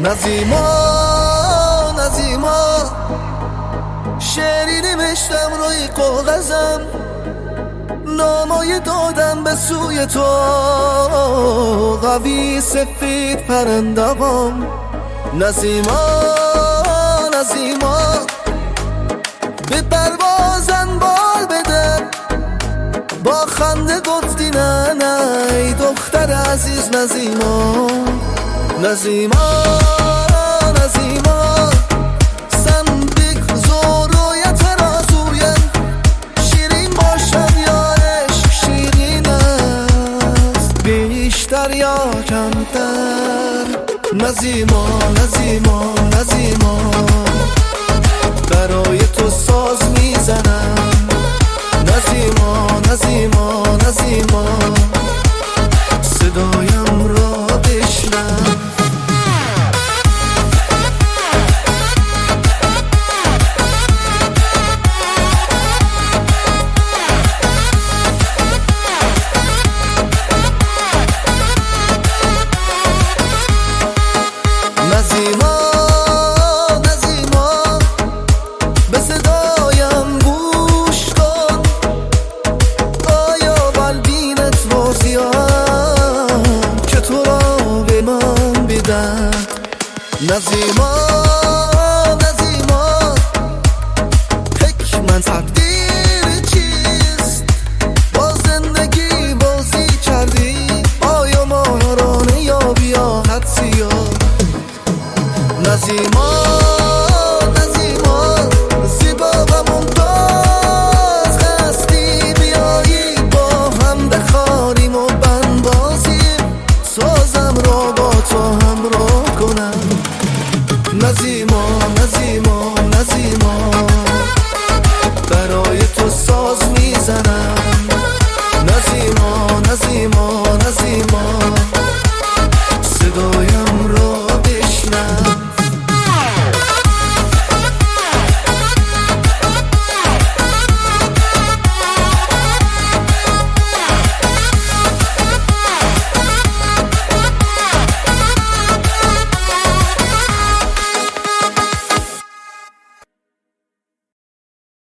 نظیما نظیما شعری نوشتم روی کاغذم، نامای دادم به سوی تو، قوی سفید پرندوام. نظیما نظیما به پروازن بال بده، با خنده گفتی نه نه ای دختر عزیز. نظیما نظیما نظیما صندوق زورویت رازویم، شیرین باشم یا عشق شیرین است، بیشتر یا کمتر. نظیما نظیما نظیما برای تو ساز میزنم. نظیما نظیما نظیما صدایم را بشنو. نظیما نظیما به صدایم گوش کن، آیا قلبینت راضیم که تو را به من بدن. نظیما